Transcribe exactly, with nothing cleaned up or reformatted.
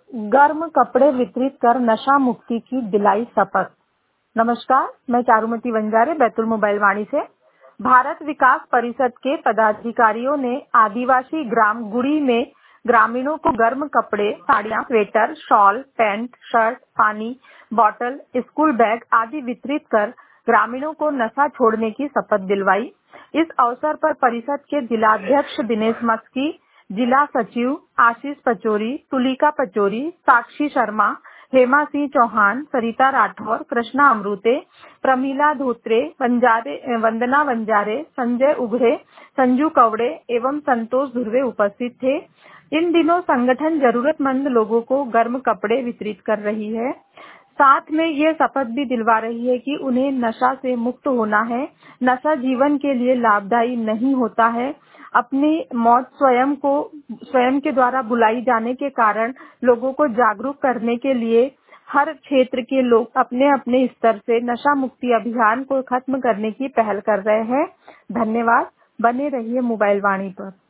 गर्म कपड़े वितरित कर नशा मुक्ति की दिलाई शपथ। नमस्कार, मैं चारुमती वंजारे बैतूल मोबाइल वाणी से। भारत विकास परिषद के पदाधिकारियों ने आदिवासी ग्राम गुड़ी में ग्रामीणों को गर्म कपड़े, साड़ियां, स्वेटर, शॉल, पैंट, शर्ट, पानी बोतल, स्कूल बैग आदि वितरित कर ग्रामीणों को नशा छोड़ने की शपथ दिलवाई। इस अवसर पर परिषद के जिलाध्यक्ष दिनेश मस्की, जिला सचिव आशीष पचौरी, तुलिका पचौरी, साक्षी शर्मा, हेमा सिंह चौहान, सरिता राठौर, कृष्णा अमृते, प्रमीला धोत्रे, वंजारे वंदना वंजारे, संजय उघड़े, संजू कवड़े एवं संतोष धुर्वे उपस्थित थे। इन दिनों संगठन जरूरतमंद लोगों को गर्म कपड़े वितरित कर रही है। साथ में ये शपथ भी दिलवा रही है कि उन्हें नशा से मुक्त होना है। नशा जीवन के लिए लाभदायी नहीं होता है। अपनी मौत स्वयं को स्वयं के द्वारा बुलाई जाने के कारण लोगों को जागरूक करने के लिए हर क्षेत्र के लोग अपने अपने स्तर से नशा मुक्ति अभियान को खत्म करने की पहल कर रहे हैं। धन्यवाद। बने रहिए मोबाइल वाणी पर।